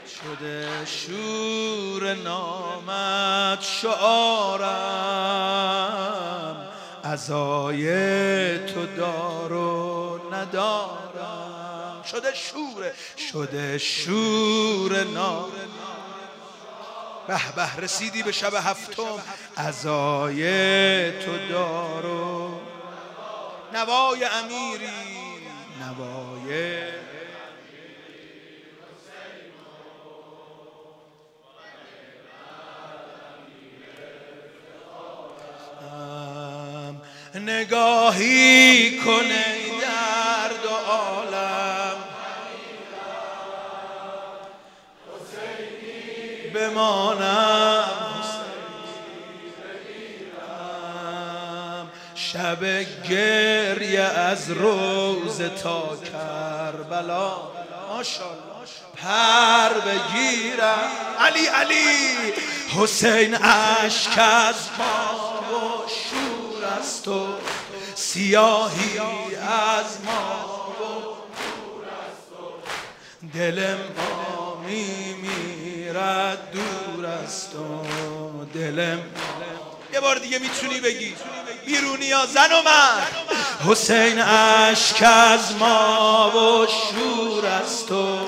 شده شور نامت شعارم، عزای تو دار و ندارم. شده شور نام. به به رسیدی به شب هفتم، عزای تو دار و نوای امیری، نوای نگاهی کنه در دو عالم، بمانم شب گریه از روز تا کربلا، ماشاءالله پر بگیرم. علی علی حسین اشک از ما و شور است و سیاهی از ما و نور است و دل ما میمیرد دور است و دلم. یه بار دیگه میتونی بگی بیرونی یا زن و مرد. حسین اشک از ما و شور است و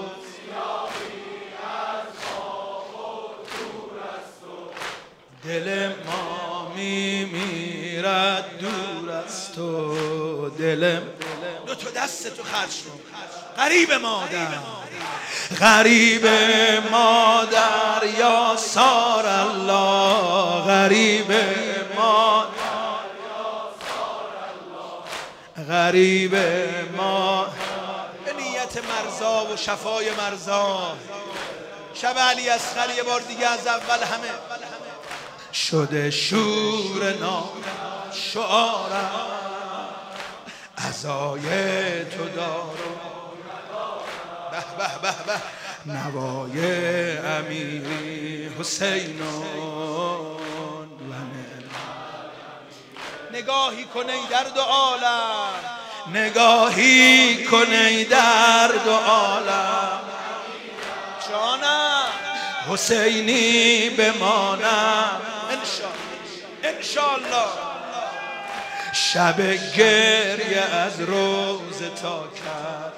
دل ما میمیرد دور است و دلم. دو تا دست تو خرج کن. غریب مادر، غریب مادر یا سار الله، غریب مادر یا سار الله، غریب ما. به نیت مرزا و شفای مرزا شب علی اصغر یه بار دیگه از اول همه. شده شور نام شعارم، عزای تو دارم، به به به به نوای امیری حسینون. نگاهی کنه در دو عالم، نگاهی کنه در دو عالم، جانم حسینی بمانم انشالله. شب گریه از روز تا کرد.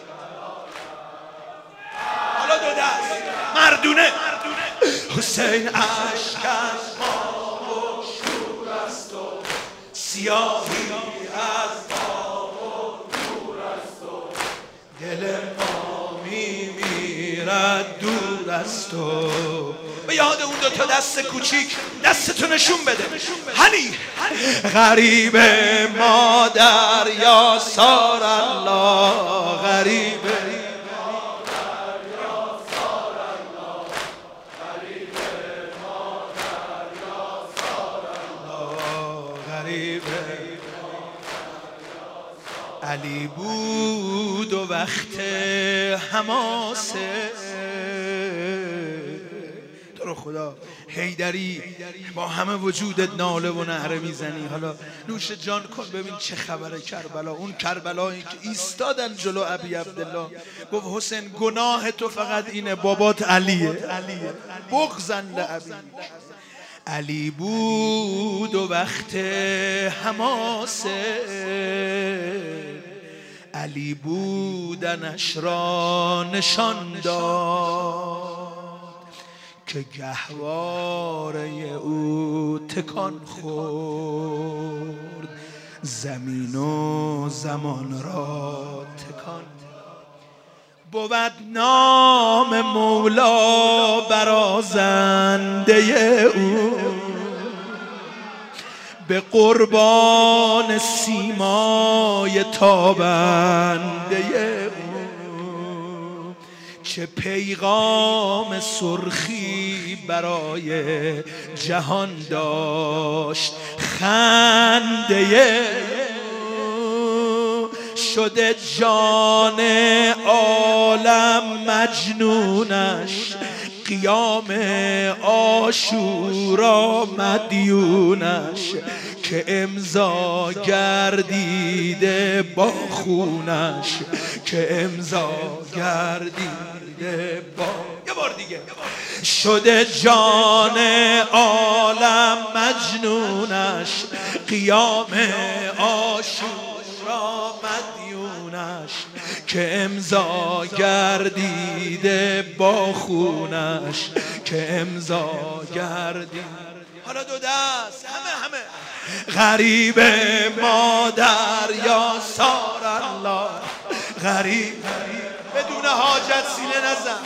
حالا دو دست مردونه. حسین اشک از ما و شور است و سیاهی از ما و نور است و دل ما میمیرد دور است و. به یاد اون دو تا دست کوچیک دستتو نشون بده. هنی غریب مادر یا سار الله، غریب مادر یا سار الله، غریب مادر یا سار الله، غریب. علی بود و وقت حماسه تو رو خدا حیدری با همه وجودت ناله و نعره میزنی. حالا نوش جان کن ببین چه خبره کربلا. اون کربلایی که ایستادن جلو ابی عبدالله گفت حسین گناه تو فقط اینه بابات علیه، بغضن لابی. علی بود و وقت حماسه، علی بودنش را نشان داد که گهواره او تکان خورد، زمین و زمان را تکان. بود نام مولا برازنده او، به قربان سیمای تابنده او. چه پیغام سرخی برای جهان داشت خنده او. شده جان عالم مجنونش، قیام عاشورا مدیونش، که امضا گردیده با خونش، که امضا گردیده با. یه بار دیگه شده جان عالم مجنونش، قیام عاشورا مدیونش، که امضا گردیده با خونش، که امضا گردیده. حالا دو دست همه غریب مادر یا سار الله، غریب بدون حاجت سینه نزن،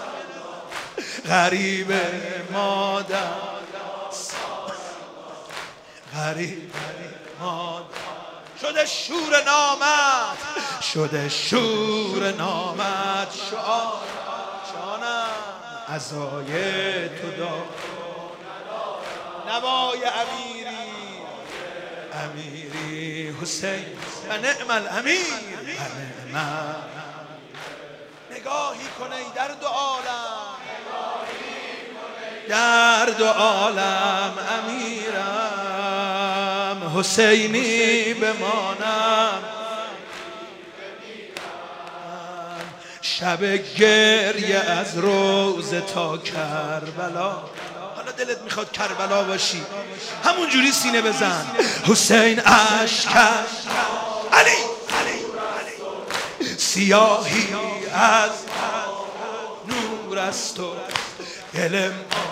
غریب مادر، غریب مادر شده شور نامت، شده شور نامت، شعار جانم عزای تو دار، نوای امیری حسین و نعم الامیر و نعم. نگاهی کنی در دو عالم، در دو عالم امیرم، حسینی بمانم، شب گریه از روز تا کربلا. حالا دلت میخواد کربلا باشی، همون جوری سینه بزن، حسین اشکر علی سیاهی از نور است تو، دلم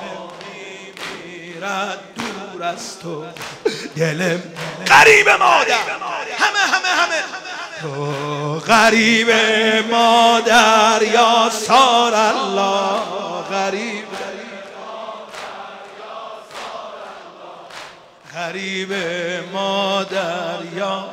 میرد دور از تو، دلم غریب مادر، همه تو غریب مادر یا سار الله، غریب غریب مادر یا.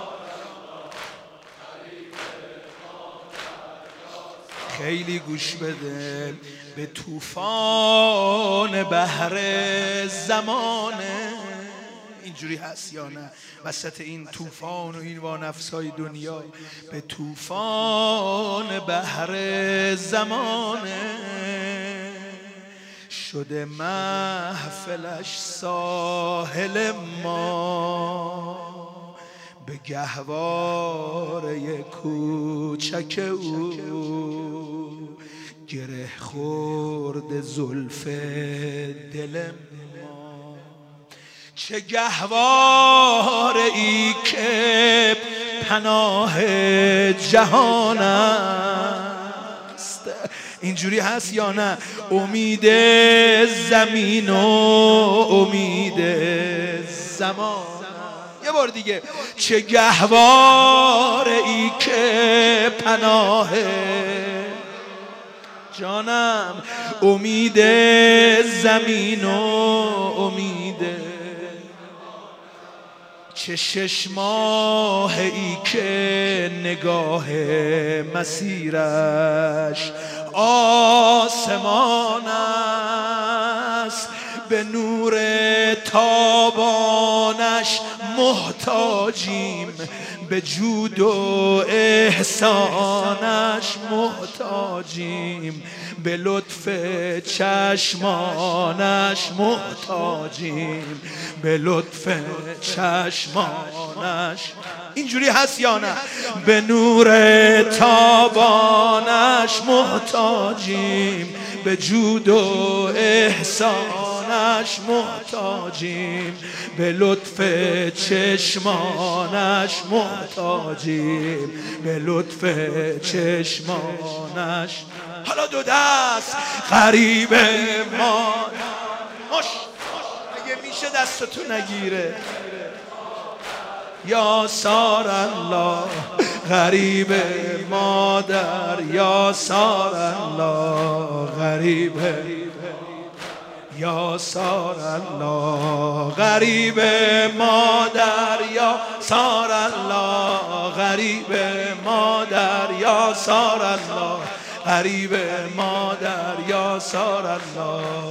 خیلی گوش بده به طوفان بحر زمانه، اینجوری هست یا نه؟ وسط این طوفان و این وانفسای دنیا، به طوفان بحر زمانه، شده محفلش ساحل ما، به گهواره کوچک او، گره خورد زلف دل ما. چه گهواره ای که پناه جهان است، اینجوری هست یا نه؟ امید زمین و امید زمان. یه بار دیگه، چه گهواره ای که پناه جانم، امید زمین و امید. چه 6 ماه ای که نگاه مسیرش آسمان است، به نور تابانش محتاجیم، به جود و احسانش محتاجیم، به لطف چشمانش محتاجیم، به لطف چشمانش. اینجوری هست یا نه؟ به نور تابانش محتاجیم، به جود و احسانش محتاجیم، به لطف چشمانش محتاجیم، به لطف چشمانش. حالا دو دست غریب ما، اگه میشه دستتو نگیره، یا سار الله، غریب مادر یا سار الله، غریب یا سار الله، غریب مادر یا سار الله، غریب مادر یا سار الله، غریب مادر یا سار الله،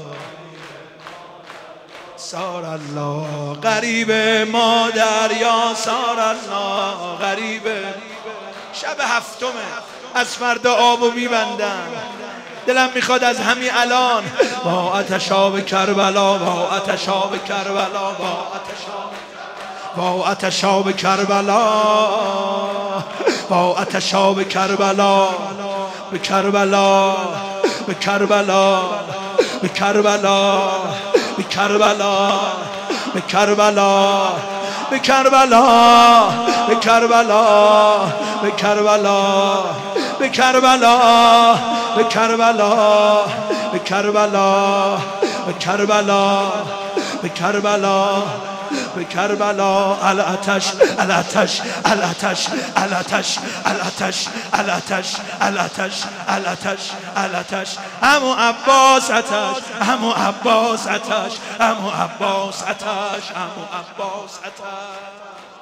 سار الله، غریب مادر یا سار الله، غریب. شب هفتمه، از فردا آبو میبندم، دلم میخواد از همین الان با آتش آب کربلا، با آتش آب کربلا، با آتش آب کربلا، با آتش آب کربلا، به کربلا به کربلا، به کربلا، به کربلا، به کربلا، به کربلا، به کربلا، به کربلا، به کربلا، به کربلا، به کربلا، به کربلا، به کربلا، به کربلا. الاتش الاتش الاتش الاتش الاتش الاتش الاتش الاتش الاتش. عمو عباس آتش، عمو عباس آتش، عمو عباس آتش، عمو عباس آتش.